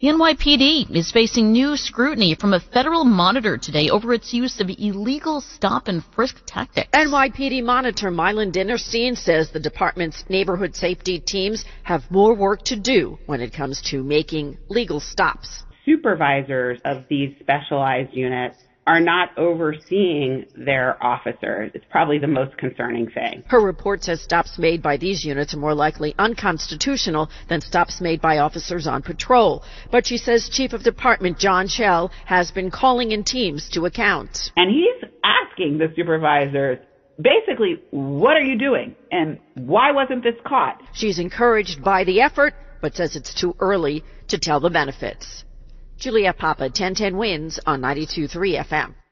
The NYPD is facing new scrutiny from a federal monitor today over its use of illegal stop and frisk tactics. NYPD monitor Mylan Dinnerstein says the department's neighborhood safety teams have more work to do when it comes to making legal stops. Supervisors of these specialized units are not overseeing their officers. It's probably the most concerning thing. Her report says stops made by these units are more likely unconstitutional than stops made by officers on patrol. But she says Chief of Department John Schell has been calling in teams to account. And he's asking the supervisors, basically, what are you doing? And why wasn't this caught? She's encouraged by the effort, but says it's too early to tell the benefits. Juliet Papa, 1010 Wins on 92.3 FM.